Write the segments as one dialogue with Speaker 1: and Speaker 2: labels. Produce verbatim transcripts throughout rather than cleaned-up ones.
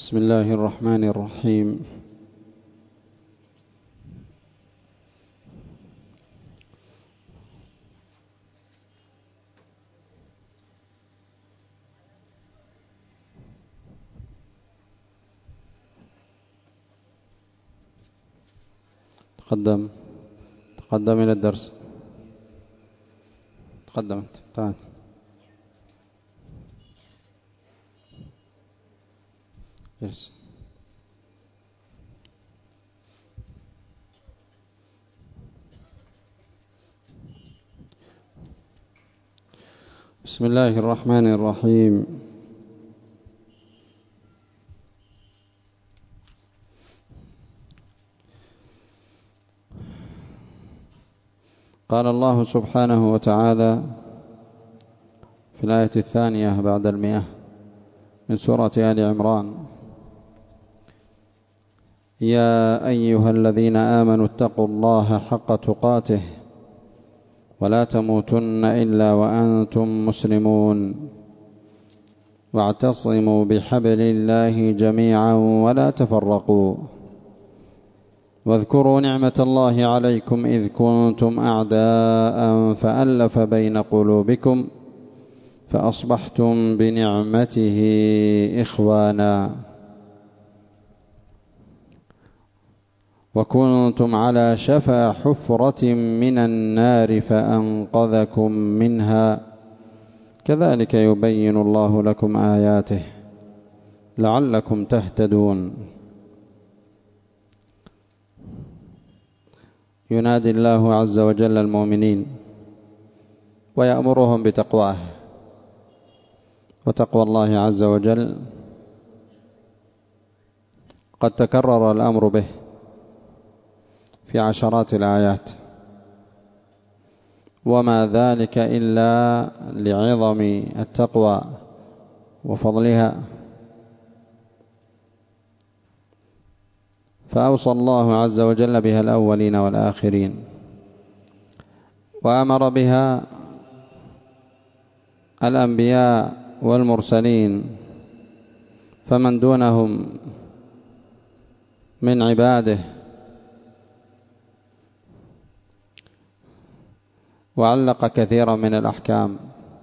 Speaker 1: بسم الله الرحمن الرحيم. تقدم تقدم إلى الدرس. تقدمت تعال. يس. بسم الله الرحمن الرحيم. قال الله سبحانه وتعالى في الآية الثانية بعد المئة من سورة آل عمران: يا أيها الذين آمنوا اتقوا الله حق تقاته ولا تموتن إلا وأنتم مسلمون واعتصموا بحبل الله جميعا ولا تفرقوا واذكروا نعمة الله عليكم إذ كنتم أعداء فألف بين قلوبكم فأصبحتم بنعمته إخوانا وكنتم على شفا حفرة من النار فأنقذكم منها كذلك يبين الله لكم آياته لعلكم تهتدون. ينادي الله عز وجل المؤمنين ويأمرهم بتقواه، وتقوى الله عز وجل قد تكرر الأمر به في عشرات الآيات، وما ذلك إلا لعظم التقوى وفضلها. فأوصى الله عز وجل بها الأولين والآخرين، وأمر بها الأنبياء والمرسلين، فمن دونهم من عباده، وعلق كثيرا من الأحكام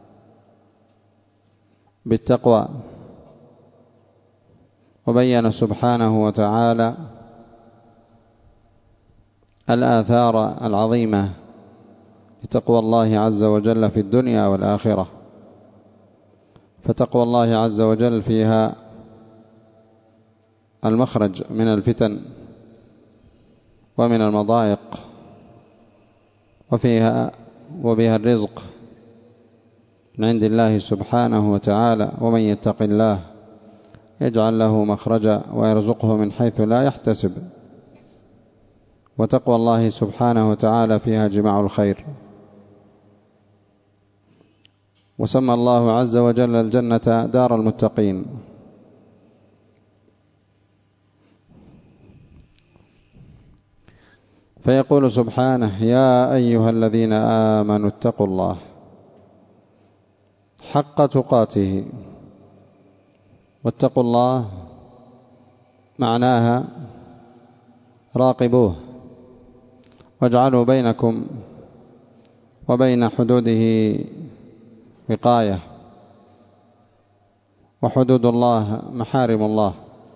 Speaker 1: بالتقوى، وبين سبحانه وتعالى الآثار العظيمة لتقوى الله عز وجل في الدنيا والآخرة. فتقوى الله عز وجل فيها المخرج من الفتن ومن المضايق، وفيها وبها الرزق من عند الله سبحانه وتعالى، ومن يتق الله يجعل له مخرجا ويرزقه من حيث لا يحتسب. وتقوى الله سبحانه وتعالى فيها جماع الخير. وسمى الله عز وجل الجنة دار المتقين. فيقول سبحانه: يا أيها الذين آمنوا اتقوا الله حق تقاته. واتقوا الله معناها راقبوه، واجعلوا بينكم وبين حدوده وقاية. وحدود الله محارم الله،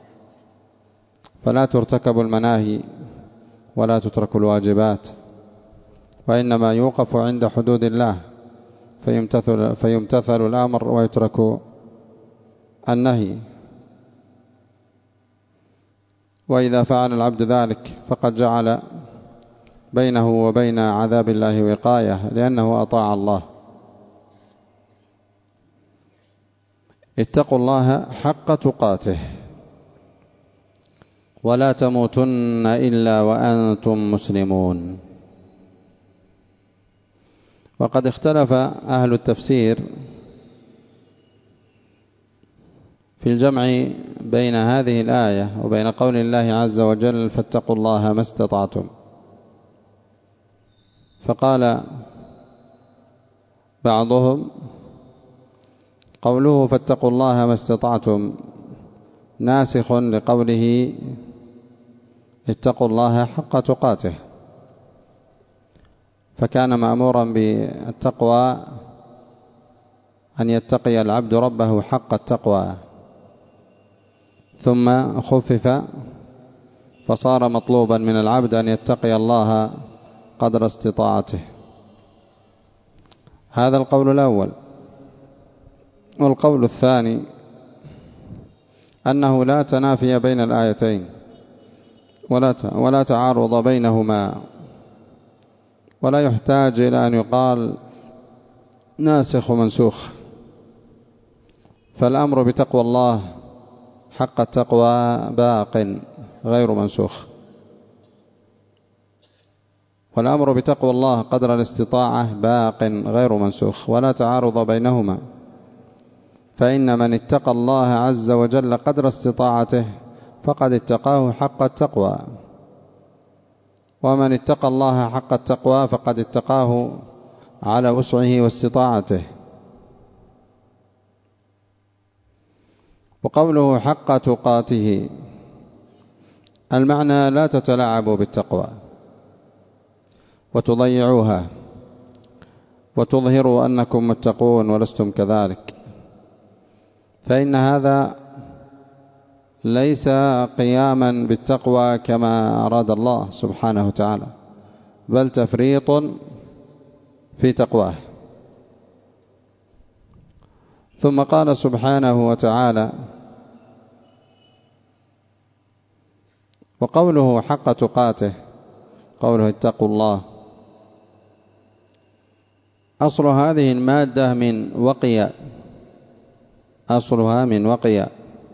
Speaker 1: فلا ترتكب المناهي ولا تترك الواجبات، وإنما يوقف عند حدود الله فيمتثل, فيمتثل الأمر ويترك النهي. وإذا فعل العبد ذلك فقد جعل بينه وبين عذاب الله وقاية، لأنه أطاع الله. اتقوا الله حق تقاته ولا تموتن إلا وأنتم مسلمون. وقد اختلف أهل التفسير في الجمع بين هذه الآية وبين قول الله عز وجل: فاتقوا الله ما استطعتم. فقال بعضهم: قوله فاتقوا الله ما استطعتم ناسخ لقوله اتقوا الله حق تقاته، فكان مأمورا بالتقوى أن يتقي العبد ربه حق التقوى، ثم خفف فصار مطلوبا من العبد أن يتقي الله قدر استطاعته. هذا القول الأول. والقول الثاني أنه لا تنافي بين الآيتين ولا تعارض بينهما، ولا يحتاج إلى أن يقال ناسخ ومنسوخ، فالأمر بتقوى الله حق التقوى باق غير منسوخ، والأمر بتقوى الله قدر الاستطاعة باق غير منسوخ، ولا تعارض بينهما، فإن من اتقى الله عز وجل قدر استطاعته فقد اتقاه حق التقوى، ومن اتقى الله حق التقوى فقد اتقاه على وسعه واستطاعته. وقوله حق تقاته المعنى لا تتلاعبوا بالتقوى وتضيعوها وتظهروا أنكم متقون ولستم كذلك، فإن هذا ليس قياما بالتقوى كما أراد الله سبحانه وتعالى، بل تفريط في تقواه. ثم قال سبحانه وتعالى: وقوله حق تقاته، قوله اتقوا الله، أصل هذه المادة من وقي، أصلها من وقي،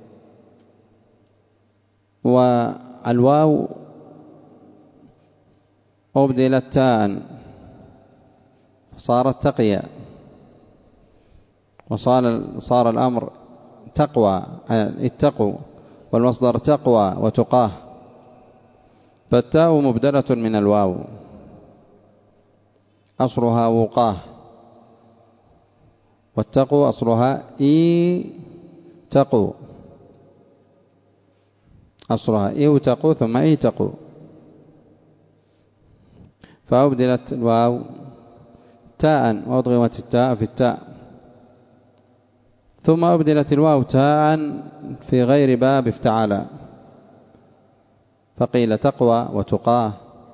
Speaker 1: والواو أبدلت تاء صارت تقيا، وصار صار الأمر تقوى، اتقوا، والمصدر تقوى وتقاه، فالتاء مبدلة من الواو أصلها وقاه، والتقو أصلها إي تقو، أصلها إي تقو ثم إي تقو، فأبدلت الواو تاء وأضغمت التاء في التاء، ثم أبدلت الواو تاء في غير باب افتعالا، فقيل تقوى وتقاه.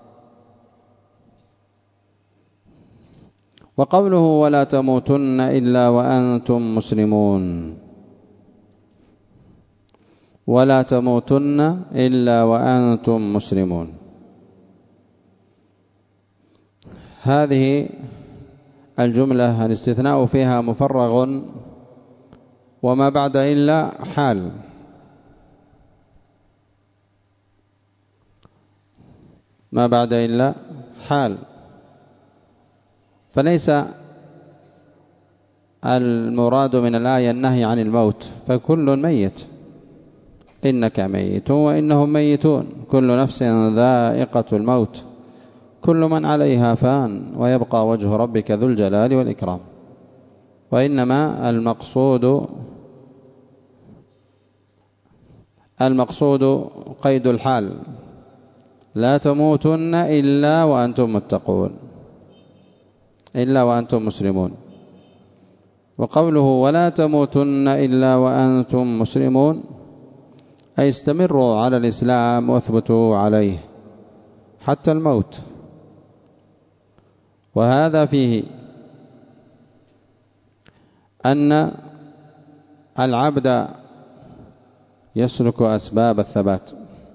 Speaker 1: وقوله ولا تموتن إلا وأنتم مسلمون، ولا تموتن إلا وأنتم مسلمون، هذه الجملة الاستثناء فيها مفرغ، وما بعد إلا حال، ما بعد إلا حال، فليس المراد من الآية النهي عن الموت، فكل ميت، إنك ميت وإنهم ميتون، كل نفس ذائقة الموت، كل من عليها فان، ويبقى وجه ربك ذو الجلال والإكرام. وإنما المقصود المقصود قيد الحال، لا تموتن إلا وأنتم متقون، إلا وأنتم مسلمون. وقوله ولا تموتن إلا وأنتم مسلمون، أي استمروا على الإسلام واثبتوا عليه حتى الموت، وهذا فيه أن العبد يسلك أسباب الثبات.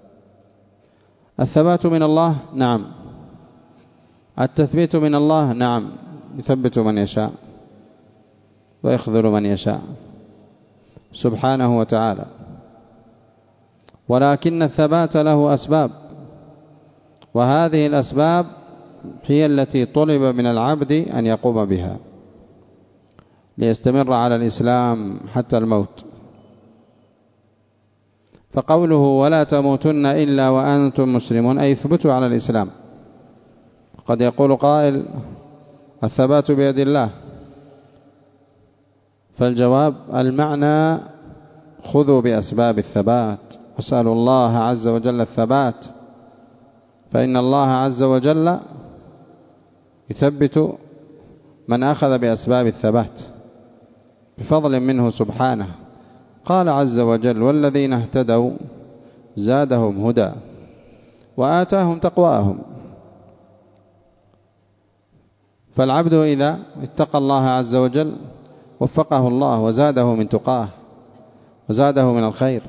Speaker 1: الثبات من الله، نعم، التثبيت من الله، نعم، يثبت من يشاء ويخذل من يشاء سبحانه وتعالى، ولكن الثبات له أسباب، وهذه الأسباب هي التي طلب من العبد أن يقوم بها ليستمر على الإسلام حتى الموت. فقوله ولا تموتن إلا وأنتم مسلمون، أي اثبتوا على الإسلام. قد يقول قائل الثبات بيد الله، فالجواب المعنى خذوا بأسباب الثبات واسألوا الله عز وجل الثبات، فإن الله عز وجل يثبت من أخذ بأسباب الثبات بفضل منه سبحانه. قال عز وجل: والذين اهتدوا زادهم هدى وآتاهم تقواهم. فالعبد إذا اتقى الله عز وجل وفقه الله وزاده من تقاه وزاده من الخير.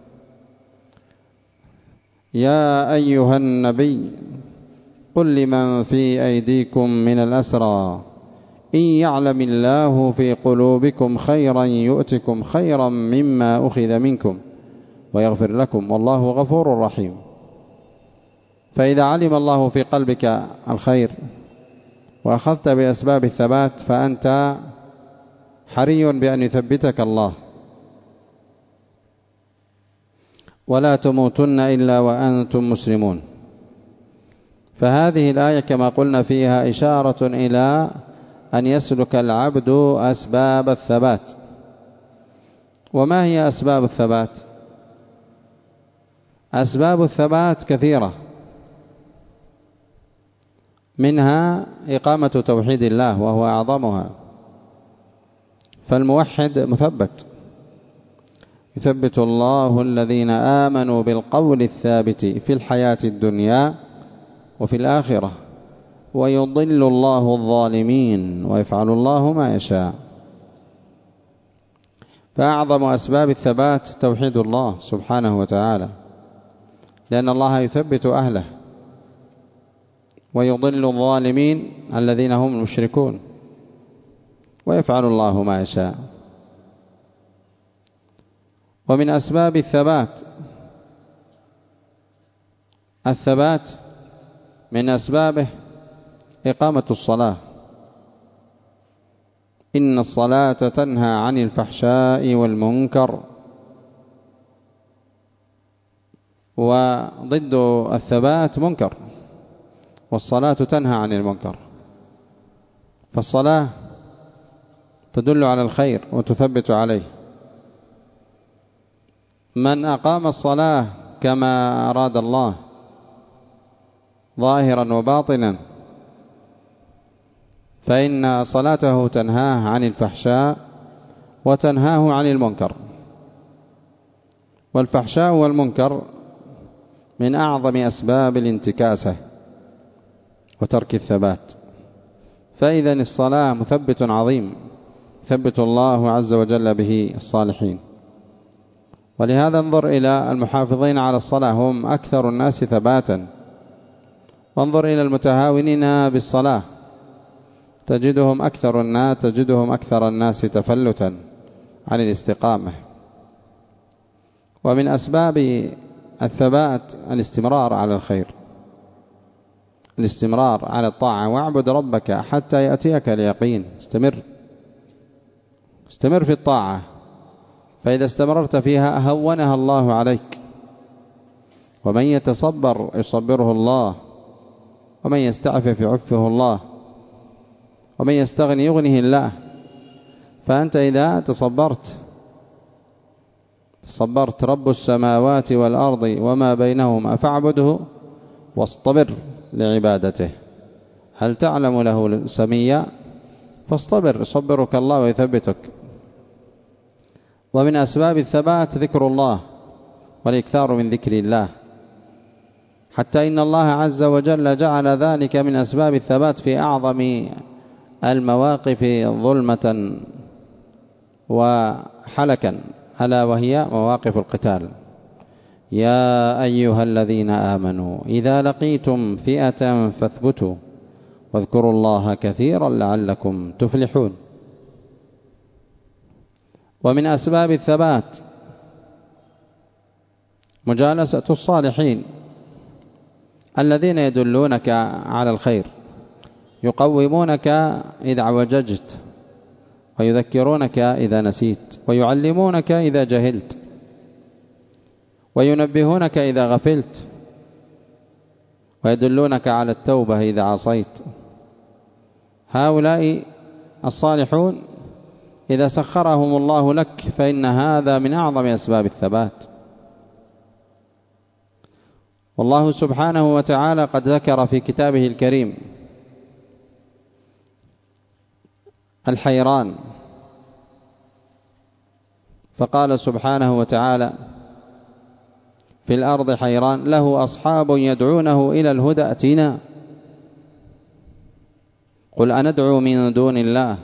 Speaker 1: يا أيها النبي قل لمن في أيديكم من الأسرى إن يعلم الله في قلوبكم خيرا يؤتكم خيرا مما أخذ منكم ويغفر لكم والله غفور رحيم. فإذا علم الله في قلبك الخير وأخذت بأسباب الثبات فأنت حري بأن يثبتك الله. ولا تموتن إلا وأنتم مسلمون. فهذه الآية كما قلنا فيها إشارة إلى أن يسلك العبد أسباب الثبات. وما هي أسباب الثبات؟ أسباب الثبات كثيرة، منها إقامة توحيد الله وهو أعظمها. فالموحد مثبت، يثبت الله الذين آمنوا بالقول الثابت في الحياة الدنيا وفي الآخرة ويضل الله الظالمين ويفعل الله ما يشاء. فأعظم أسباب الثبات توحيد الله سبحانه وتعالى، لأن الله يثبت أهله ويضل الظالمين الذين هم المشركون ويفعل الله ما يشاء. ومن أسباب الثبات الثبات من أسبابه إقامة الصلاة. إن الصلاة تنهى عن الفحشاء والمنكر. وضد الثبات منكر، والصلاة تنهى عن المنكر. فالصلاة تدل على الخير وتثبت عليه. من أقام الصلاة كما أراد الله ظاهرا وباطنا فإن صلاته تنهاه عن الفحشاء وتنهاه عن المنكر. والفحشاء والمنكر من أعظم أسباب الانتكاسة وترك الثبات. فإذا الصلاة مثبت عظيم ثبت الله عز وجل به الصالحين. ولهذا انظر إلى المحافظين على الصلاة هم أكثر الناس ثباتا، وانظر إلى المتهاونين بالصلاة تجدهم أكثر الناس تجدهم أكثر الناس تفلتا عن الاستقامة. ومن أسباب الثبات الاستمرار على الخير، الاستمرار على الطاعة. واعبد ربك حتى يأتيك اليقين. استمر استمر في الطاعة، فإذا استمررت فيها هونها الله عليك. ومن يتصبر يصبره الله، ومن يستعفف يعفه الله، ومن يستغني يغنه الله. فأنت إذا تصبرت تصبرت رب السماوات والأرض وما بينهما فاعبده واصطبر لعبادته. هل تعلم له سميا؟ فاصطبر يصبرك الله ويثبتك. ومن أسباب الثبات ذكر الله والإكثار من ذكر الله، حتى إن الله عز وجل جعل ذلك من أسباب الثبات في أعظم المواقف ظلمة وحلكا، ألا وهي مواقف القتال. يا أيها الذين آمنوا إذا لقيتم فئة فاثبتوا واذكروا الله كثيرا لعلكم تفلحون. ومن أسباب الثبات مجالسة الصالحين الذين يدلونك على الخير، يقومونك إذا اعوججت، ويذكرونك إذا نسيت، ويعلمونك إذا جهلت، وينبهونك إذا غفلت، ويدلونك على التوبة إذا عصيت. هؤلاء الصالحون إذا سخرهم الله لك فإن هذا من أعظم أسباب الثبات. والله سبحانه وتعالى قد ذكر في كتابه الكريم الحيران، فقال سبحانه وتعالى في الأرض حيران له أصحاب يدعونه إلى الهدى ائتنا قل أندعو من دون الله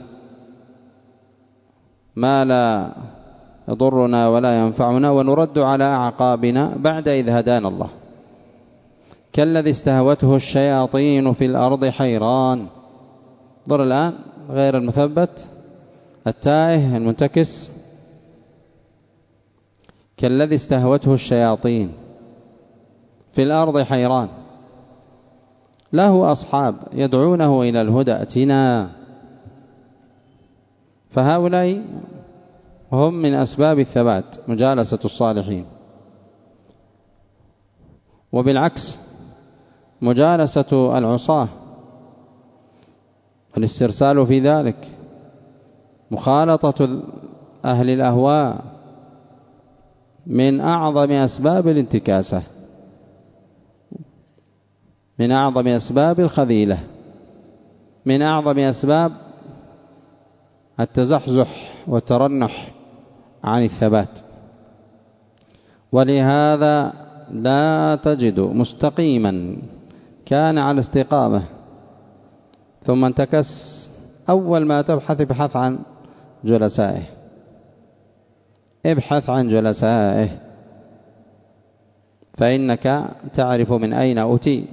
Speaker 1: ما لا يضرنا ولا ينفعنا ونرد على أعقابنا بعد إذ هدانا الله كالذي استهوته الشياطين في الأرض حيران. ضر الآن غير المثبت التائه المنتكس. كالذي استهوته الشياطين في الأرض حيران له أصحاب يدعونه إلى الهدى ائتنا. فهؤلاء هم من أسباب الثبات مجالسة الصالحين. وبالعكس مجالسة العصاة والاسترسال في ذلك مخالطة أهل الأهواء من أعظم أسباب الانتكاسة، من أعظم أسباب الخذيلة، من أعظم أسباب التزحزح والترنح عن الثبات. ولهذا لا تجد مستقيما كان على استقامة ثم انتكس أول ما تبحث ابحث عن جلسائه، ابحث عن جلسائه فإنك تعرف من أين أتي.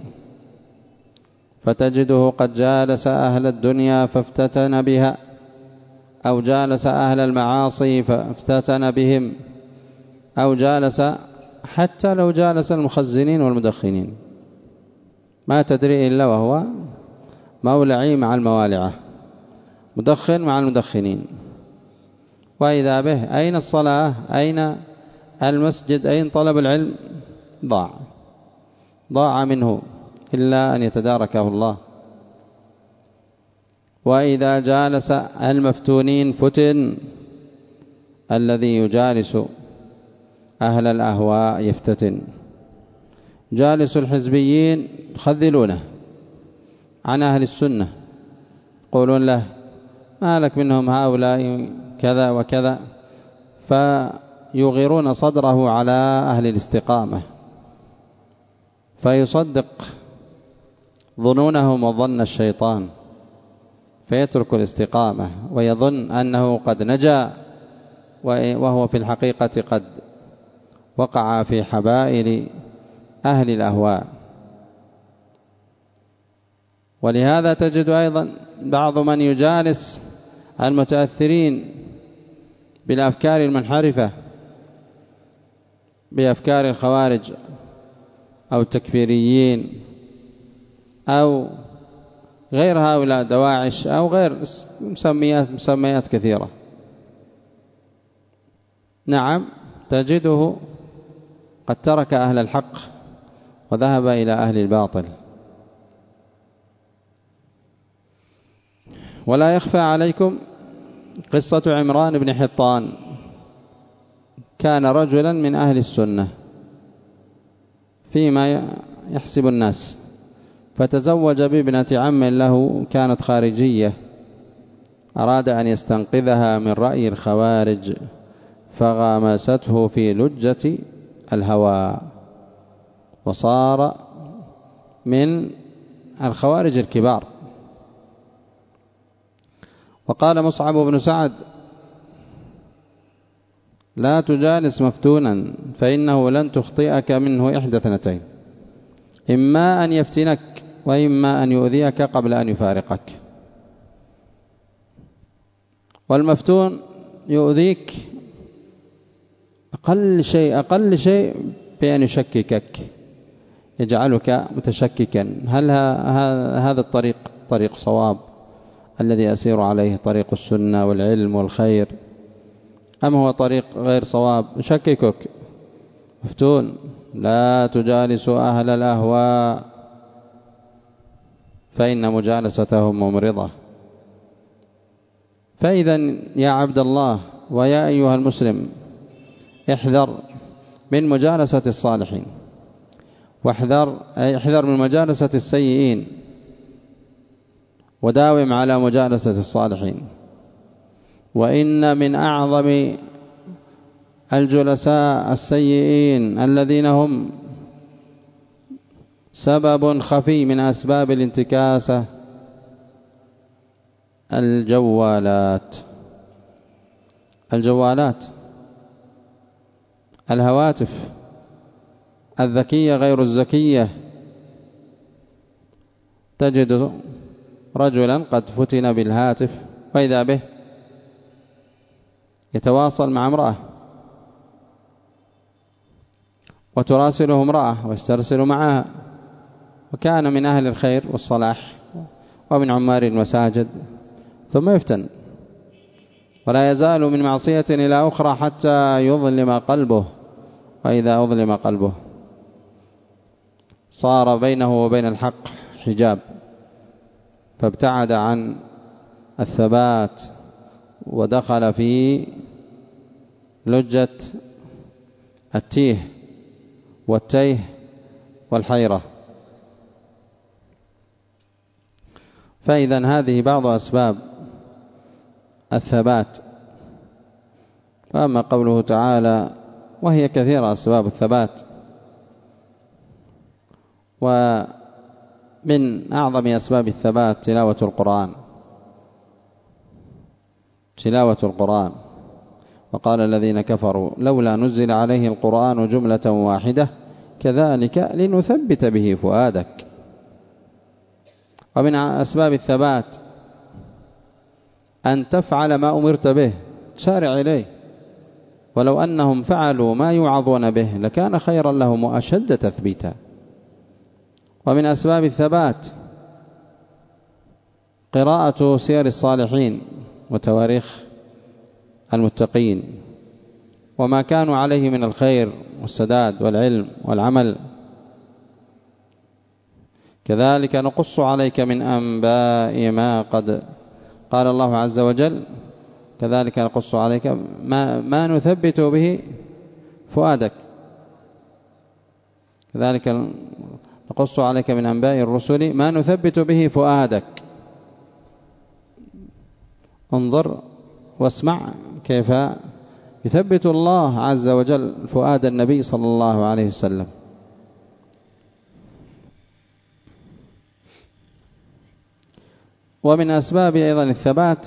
Speaker 1: فتجده قد جالس أهل الدنيا فافتتن بها، أو جالس أهل المعاصي فافتتن بهم، أو جالس حتى لو جالس المخزنين والمدخنين ما تدري إلا وهو مولعي مع الموالعة، مدخن مع المدخنين. وإذا به أين الصلاة، أين المسجد، أين طلب العلم؟ ضاع ضاع منه إلا أن يتداركه الله. وإذا جالس المفتونين فتن. الذي يجالس أهل الأهواء يفتتن. جالس الحزبيين يخذلونه عن أهل السنة، يقولون له ما لك منهم هؤلاء كذا وكذا، فيغيرون صدره على أهل الاستقامة فيصدق ظنونهم وظن الشيطان فيترك الاستقامة ويظن أنه قد نجا، وهو في الحقيقة قد وقع في حبائل أهل الأهواء. ولهذا تجد أيضا بعض من يجالس المتأثرين بالأفكار المنحرفة بأفكار الخوارج أو التكفيريين أو غير هؤلاء دواعش أو غير مسميات مسميات كثيرة. نعم تجده قد ترك أهل الحق وذهب إلى أهل الباطل. ولا يخفى عليكم قصة عمران بن حطان، كان رجلا من أهل السنة فيما يحسب الناس، فتزوج بابنة عم له كانت خارجية، أراد أن يستنقذها من رأي الخوارج فغامسته في لجة الهوى وصار من الخوارج الكبار. وقال مصعب بن سعد لا تجالس مفتونا فإنه لن تخطئك منه إحدى اثنتين، إما أن يفتنك وإما أن يؤذيك قبل أن يفارقك. والمفتون يؤذيك أقل شيء أقل شيء بأن يشككك، يجعلك متشككا هل هذا الطريق طريق صواب الذي أسير عليه طريق السنة والعلم والخير أم هو طريق غير صواب؟ يشككك. مفتون لا تجالس أهل الأهواء فإن مجالستهم ممرضة. فإذا يا عبد الله ويا أيها المسلم احذر من مجالسة الصالحين، واحذر احذر من مجالسة السيئين، وداوم على مجالسة الصالحين. وإن من أعظم الجلساء السيئين الذين هم سبب خفي من أسباب الانتكاسة الجوالات الجوالات الهواتف الذكية غير الذكية. تجد رجلا قد فتن بالهاتف وإذا به يتواصل مع امرأة وتراسله امرأة ويسترسل معها، وكان من أهل الخير والصلاح ومن عمار المساجد، ثم يفتن ولا يزال من معصية إلى أخرى حتى يظلم قلبه، وإذا أظلم قلبه صار بينه وبين الحق حجاب، فابتعد عن الثبات ودخل في لجة التيه والتيه والحيرة. فإذا هذه بعض أسباب الثبات. فأما قوله تعالى وهي كثيرة أسباب الثبات، ومن أعظم أسباب الثبات تلاوة القرآن تلاوة القرآن وقال الذين كفروا لولا نزل عليه القرآن جملة واحدة كذلك لنثبت به فؤادك. ومن أسباب الثبات أن تفعل ما أمرت به، تسارع إليه، ولو أنهم فعلوا ما يوعظون به لكان خيرا لهم وأشد تثبيتا. ومن أسباب الثبات قراءة سير الصالحين وتواريخ المتقين وما كانوا عليه من الخير والسداد والعلم والعمل. كذلك نقص عليك من أنباء ما قد قال الله عز وجل كذلك نقص عليك ما, ما نثبت به فؤادك كذلك نقص عليك من أنباء الرسل ما نثبت به فؤادك. انظر واسمع كيف يثبت الله عز وجل فؤاد النبي صلى الله عليه وسلم. ومن أسباب أيضا الثبات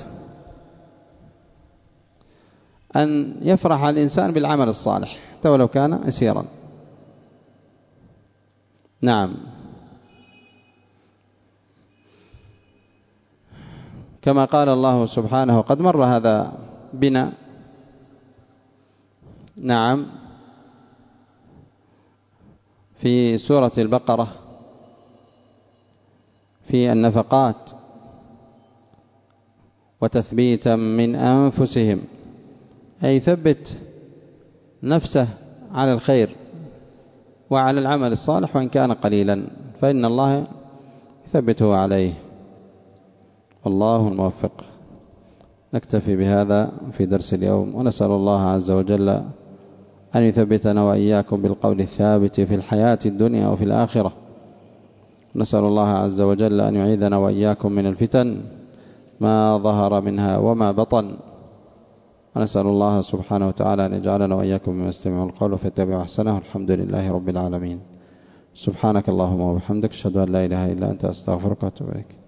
Speaker 1: أن يفرح الإنسان بالعمل الصالح حتى ولو كان يسيرا. نعم، كما قال الله سبحانه قد مر هذا بنا. نعم، في سورة البقرة في النفقات وتثبيتا من أنفسهم، أي ثبت نفسه على الخير وعلى العمل الصالح وإن كان قليلا فإن الله يثبته عليه. والله الموفق. نكتفي بهذا في درس اليوم، ونسأل الله عز وجل أن يثبتنا وإياكم بالقول الثابت في الحياة الدنيا وفي الآخرة. نسأل الله عز وجل أن يعيذنا وإياكم من الفتن ما ظهر منها وما بطن، ونسأل الله سبحانه وتعالى أن يجعلنا وإياكم ممن يستمعون القول فيتبعون أحسنه. الحمد لله رب العالمين. سبحانك اللهم وبحمدك، أشهد أن لا إله إلا أنت، أستغفرك وأتوب إليك.